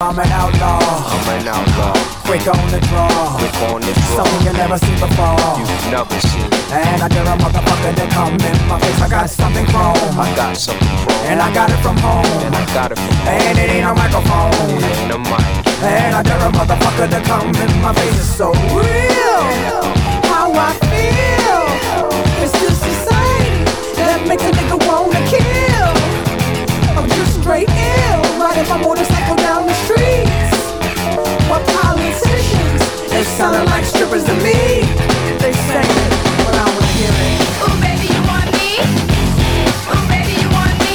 I'm an outlaw. I'm an outlaw. Quick on the draw. Quick on the draw. Something you never seen before. You've never seen. And I dare a motherfucker to come in my face. I got something chrome. I got something chrome. And I got it from home. And I got it from home. And it ain't a microphone. It ain't a mic. And I dare a motherfucker to come in my face. It's so real how I feel. It's this society that makes a nigga wanna kill. I'm just straight ill, riding my motorcycle down the streets. What politicians, they sounding like strippers to me. They say it, but I wanna hear it. Ooh, baby, you want me? Ooh, baby, you want me?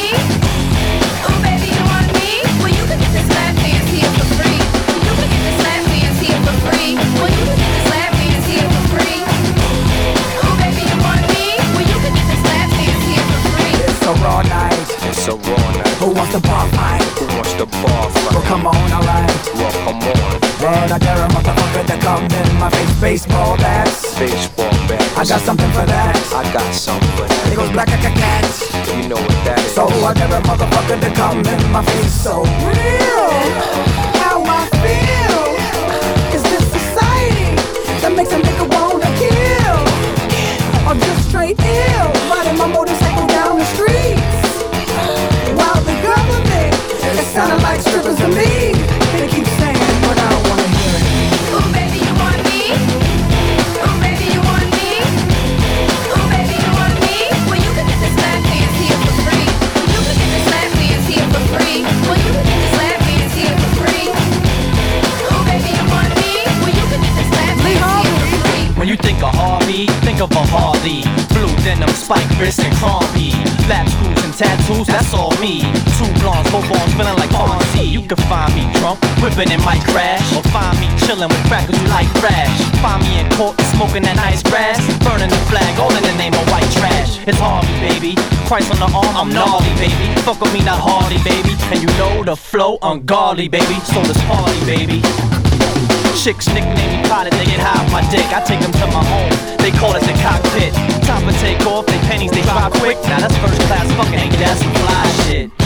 Ooh, baby, you want me? Well, you can get this lap dance here for free. You can get this lap dance here for free. Well, you can get this lap dance here for free. Ooh, baby, you want me? Well, you can get this lap dance here for free. It's a raw night. It's a raw night. Who wants the bar fight? Who wants the bar fight? Well, come on, alright. Well, come on. And I dare a motherfucker to come in my face. Baseball bats. Baseball bats. I got something for that. I got something for that. It goes black like a cat. You know what that is. So I dare a motherfucker to come in my face. So real how I feel. Is this society that makes a nigga wanna kill? I'm just straight ill, riding my motorcycle down the streets. While the government is sounding like strippers to me. They keep saying it, but I don't wanna hear it. Ooh, baby, you want me? Ooh, baby, you want me? Ooh, baby, you want me? Well, you can get this lap dance here for free. You can get this lap dance here for free. Well, you can get this lap dance here for free. Ooh, baby, you want me? Well, you can get this lap dance here for free. When you think of Harvey, think of a Harley. Blue denim, spike wrists, and Crombie. Lap screws and tattoos, that's all me. Two blondes, both arms feeling like Fonzie. You can find me drunk, whipping and might crash. Or find me chilling with crackers who like rash. Find me in court, smoking that nice grass. Burning the flag, all in the name of white trash. It's Harvey, baby. Christ on the arm, I'm gnarly, baby. Fuck with me, not Harley, baby. And you know the flow, ungodly, baby. So let's party, baby. Chicks nickname me Pilot, they get high off my dick. I take them to my home, they call it the cockpit. Top and take off, they pennies, they drop quick. Now that's first class fucking, ain't that some fly shit?